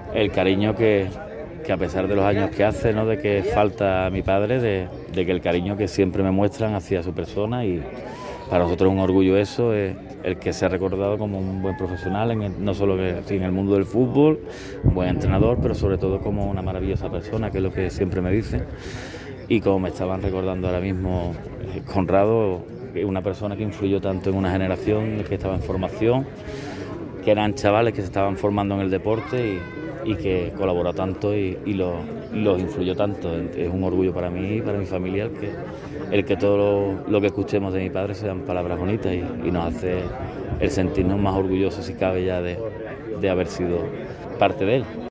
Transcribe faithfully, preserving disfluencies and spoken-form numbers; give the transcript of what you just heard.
el cariño que, que a pesar de los años que hace, ¿no?, de que falta a mi padre, de, de que el cariño que siempre me muestran hacia su persona, y para nosotros es un orgullo eso, es el que se ha recordado como un buen profesional, en el, no solo que, en el mundo del fútbol, un buen entrenador, pero sobre todo como una maravillosa persona, que es lo que siempre me dicen. Y como me estaban recordando ahora mismo, Conrado, una persona que influyó tanto en una generación que estaba en formación, que eran chavales que se estaban formando en el deporte, y, y que colaboró tanto y, y los, los influyó tanto. Es un orgullo para mí y para mi familia el que, el que todo lo, lo que escuchemos de mi padre sean palabras bonitas, y, y nos hace el sentirnos más orgullosos, si cabe, ya de, de haber sido parte de él.